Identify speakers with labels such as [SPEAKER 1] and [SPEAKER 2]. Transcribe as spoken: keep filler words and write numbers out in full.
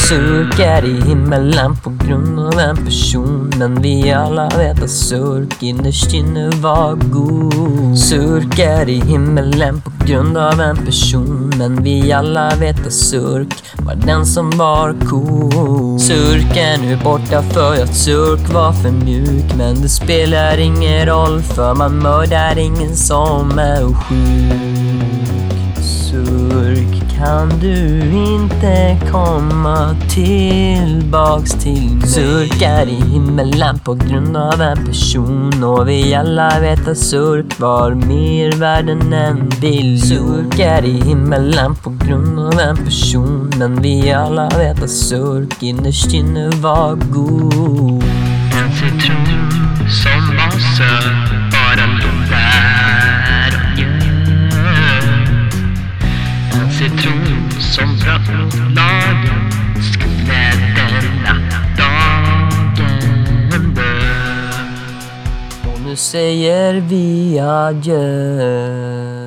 [SPEAKER 1] Surkar i himmelen på grund av en person, men vi alla vet att surk innerst inne var god. Surkar i himmelen på grund av en person, men vi alla vet att surk var den som var cool. Surk är nu borta för att surk var för mjuk, men det spelar ingen roll för man mördar ingen som är sjuk. Surk, kan du inte komma tillbaks till mig? Surkar i himmelen på grund av en person, och vi alla vet att surk var mer värd än en bild. Surkar i himmelen på grund av en person, men vi alla vet att surk innerst inne var god.
[SPEAKER 2] En citron som var söt, bara låg där och njöt. En citron som bröt mot lagen, skulle denna dagen dö.
[SPEAKER 1] Och nu säger vi adjö.